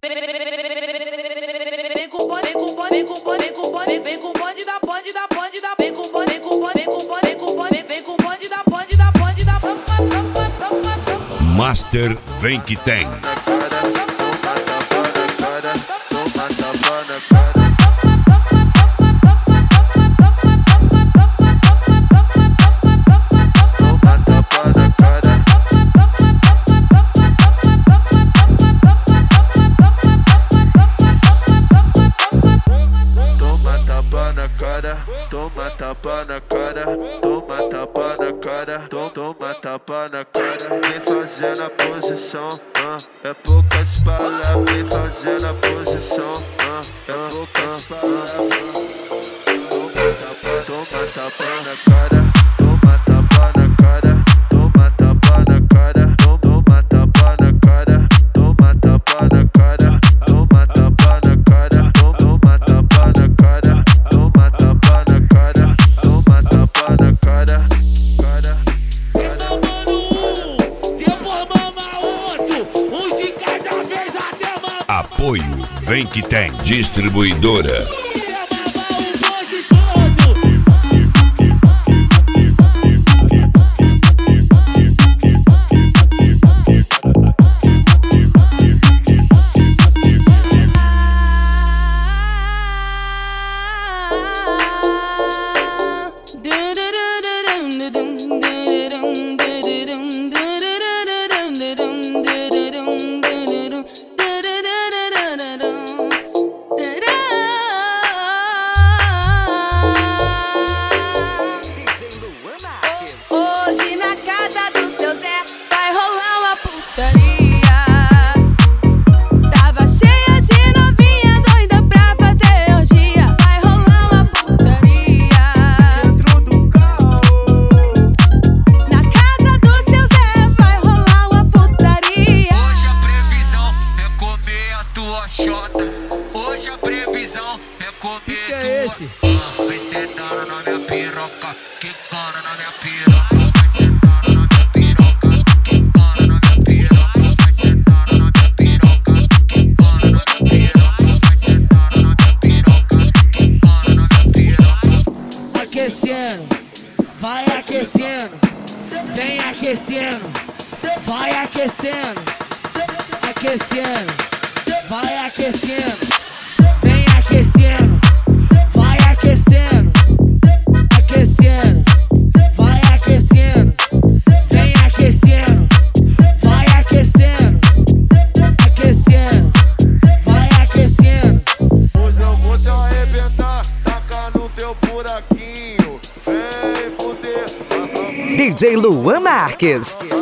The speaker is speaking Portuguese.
Vem com o bonde, vem com o bonde, vem com o bonde, vem com o bonde, vem com o bonde da bonde da bonde da, vem com o bonde, vem com o bonde, vem com o bonde, vem com o bonde, vem com o bonde da bonde da bonde da. Master vem que tem. Toma tapa na cara, toma tapa na cara, toma tapa na cara. Vem fazendo a posição, é poucas palavras. Vem fazendo a posição, é poucas palavras. Toma tapa na cara, toma tapa na cara, toma tapa na cara, toma tapa na cara, toma tapa na cara, toma tapa na cara, toma tapa na cara, toma tapa na cara, toma tapa na cara, cara. Depois mama outro, um de cada vez até mama. Apoio vem que tem. Distribuidora. Hoje na casa do seu Zé vai rolar uma putaria. Tava cheia de novinha doida pra fazer orgia. Vai rolar uma putaria dentro do carro. Na casa do seu Zé vai rolar uma putaria. Hoje a previsão é comer a tua xota. Hoje a previsão é comer que é esse? Vai sentando na minha piroca, quicando na minha piroca. Vai sentando na minha piroca, quicando na minha piroca. Vai sentando na minha piroca, quicando na minha piroca. Vai sentando na minha piroca, quicando na minha piroca. Aquecendo, vai aquecendo, vem aquecendo, vai aquecendo, aquecendo, vai aquecendo, vem aquecendo, vai aquecendo, aquecendo, vai aquecendo, vem aquecendo, vai aquecendo, aquecendo, vai aquecendo. Hoje eu vou te arrebentar, taca no teu buraquinho. Vem fuder. DJ Luan Marques.